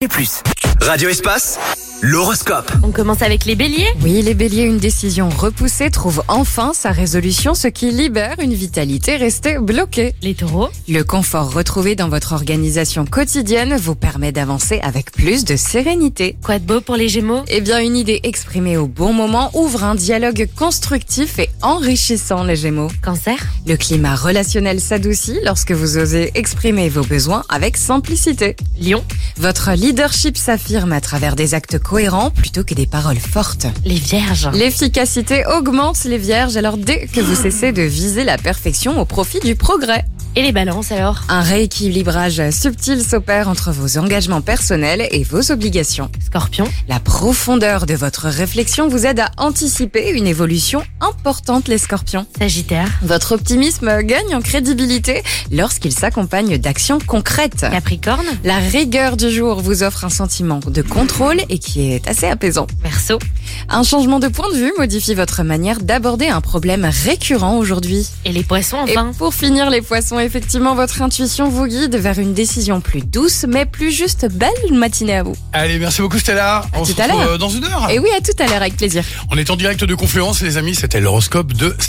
Et plus. Radio Espace, l'horoscope. On commence avec les béliers. Oui, les béliers, une décision repoussée trouve enfin sa résolution, ce qui libère une vitalité restée bloquée. Les taureaux. Le confort retrouvé dans votre organisation quotidienne vous permet d'avancer avec plus de sérénité. Quoi de beau pour les gémeaux? Eh bien, une idée exprimée au bon moment ouvre un dialogue constructif et enrichissant, les gémeaux. Cancer. Le climat relationnel s'adoucit lorsque vous osez exprimer vos besoins avec simplicité. Lion. Votre leadership s'affirme à travers des actes cohérents plutôt que des paroles fortes. Les vierges. L'efficacité augmente, les vierges, alors dès que vous cessez de viser la perfection au profit du progrès. Et les balances alors? Un rééquilibrage subtil s'opère entre vos engagements personnels et vos obligations. Scorpion. La profondeur de votre réflexion vous aide à anticiper une évolution importante, les scorpions. Sagittaire. Votre optimisme gagne en crédibilité lorsqu'il s'accompagne d'actions concrètes. Capricorne. La rigueur du jour vous offre un sentiment de contrôle et qui est assez apaisant. Verseau. Un changement de point de vue modifie votre manière d'aborder un problème récurrent aujourd'hui. Et les poissons enfin? Et pour finir, les poissons, effectivement, votre intuition vous guide vers une décision plus douce, mais plus juste. Belle matinée à vous. Allez, merci beaucoup Stella. On se tout à retrouve l'heure. dans une heure. Et oui, à tout à l'heure, avec plaisir. On est en direct de Confluence, les amis. C'était l'horoscope de